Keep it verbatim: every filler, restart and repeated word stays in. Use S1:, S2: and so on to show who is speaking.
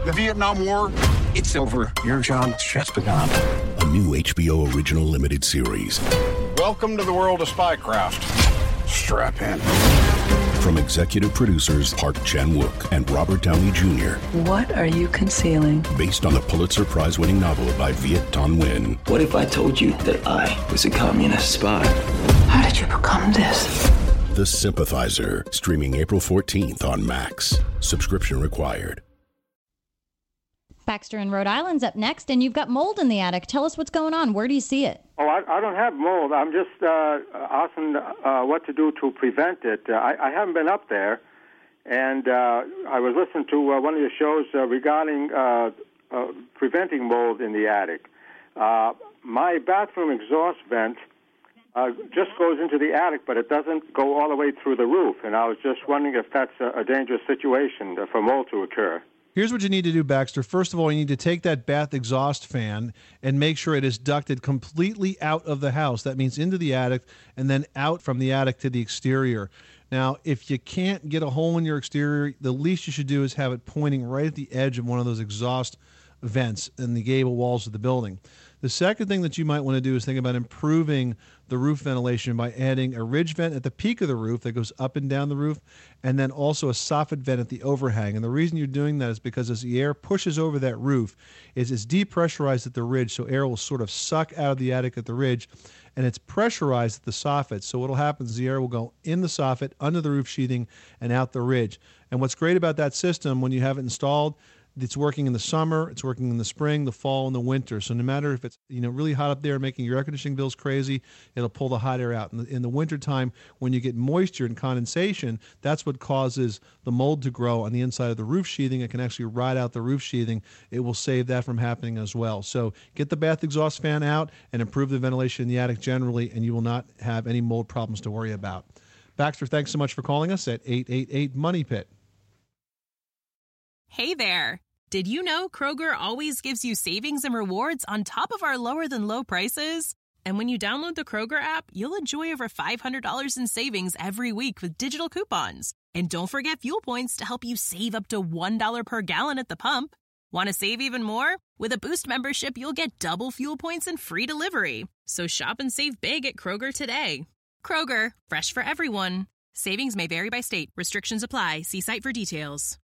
S1: The Vietnam War, it's over. Your job's just begun.
S2: A new H B O original limited series.
S1: Welcome to the world of spycraft. Strap in.
S2: From executive producers Park Chan-wook and Robert Downey Junior
S3: What are you concealing?
S2: Based on the Pulitzer Prize-winning novel by Viet Thanh Nguyen.
S4: What if I told you that I was a communist spy?
S3: How did you become this?
S2: The Sympathizer, streaming April fourteenth on Max. Subscription required.
S5: Baxter in Rhode Island's up next, and you've got mold in the attic. Tell us what's going on. Where do you see it?
S6: Oh, I, I don't have mold. I'm just uh, asking uh, what to do to prevent it. Uh, I, I haven't been up there, and uh, I was listening to uh, one of your shows uh, regarding uh, uh, preventing mold in the attic. Uh, my bathroom exhaust vent uh, just goes into the attic, but it doesn't go all the way through the roof, and I was just wondering if that's a, a dangerous situation for mold to occur.
S7: Here's what you need to do, Baxter. First of all, you need to take that bath exhaust fan and make sure it is ducted completely out of the house. That means into the attic and then out from the attic to the exterior. Now, if you can't get a hole in your exterior, the least you should do is have it pointing right at the edge of one of those exhaust vents in the gable walls of the building. The second thing that you might want to do is think about improving the roof ventilation by adding a ridge vent at the peak of the roof that goes up and down the roof, and then also a soffit vent at the overhang. And the reason you're doing that is because as the air pushes over that roof, is it's depressurized at the ridge, so air will sort of suck out of the attic at the ridge, and it's pressurized at the soffit. So what will happen is the air will go in the soffit, under the roof sheathing, and out the ridge. And what's great about that system when you have it installed, it's working in the summer, it's working in the spring, the fall, and the winter. So no matter if it's you know really hot up there making your air conditioning bills crazy, it'll pull the hot air out. In the, in the wintertime, when you get moisture and condensation, that's what causes the mold to grow on the inside of the roof sheathing. It can actually ride out the roof sheathing. It will save that from happening as well. So get the bath exhaust fan out and improve the ventilation in the attic generally, and you will not have any mold problems to worry about. Baxter, thanks so much for calling us at eight eight eight, MONEY PIT.
S8: Hey there. Did you know Kroger always gives you savings and rewards on top of our lower-than-low prices? And when you download the Kroger app, you'll enjoy over five hundred dollars in savings every week with digital coupons. And don't forget fuel points to help you save up to one dollar per gallon at the pump. Want to save even more? With a Boost membership, you'll get double fuel points and free delivery. So shop and save big at Kroger today. Kroger, fresh for everyone. Savings may vary by state. Restrictions apply. See site for details.